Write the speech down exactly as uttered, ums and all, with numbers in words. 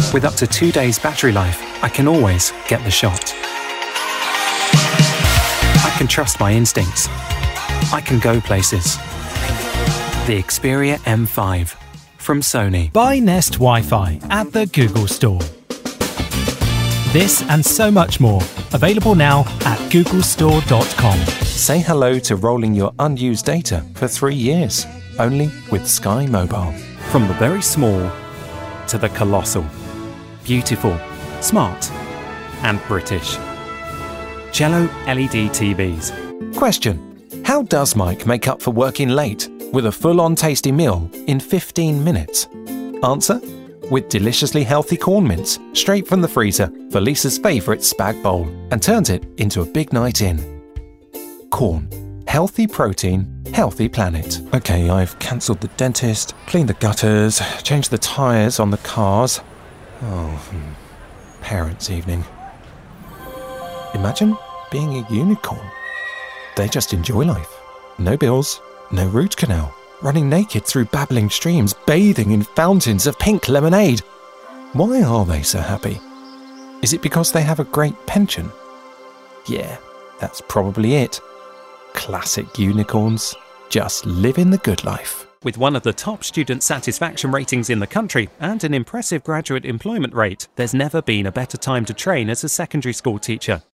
With up to two days battery life, I can always get the shot. I can trust my instincts. I can go places. The Xperia M five from Sony. Buy Nest Wi-Fi at the Google Store. This and so much more, available now at google store dot com. Say hello to rolling your unused data for three years, only with Sky Mobile. From the very small to the colossal. Beautiful, smart and British. Cello L E D T Vs. Question: how does Mike make up for working late with a full-on tasty meal in fifteen minutes? Answer: with deliciously healthy corn mince, straight from the freezer for Lisa's favourite spag bowl, and turns it into a big night in. Corn. Healthy protein, healthy planet. Okay, I've cancelled the dentist, cleaned the gutters, changed the tyres on the cars. Oh, hmm. Parents' evening. Imagine being a unicorn. They just enjoy life. No bills, no root canal, running naked through babbling streams, bathing in fountains of pink lemonade. Why are they so happy? Is it because they have a great pension? Yeah, that's probably it. Classic unicorns, just living the good life. With one of the top student satisfaction ratings in the country and an impressive graduate employment rate, there's never been a better time to train as a secondary school teacher.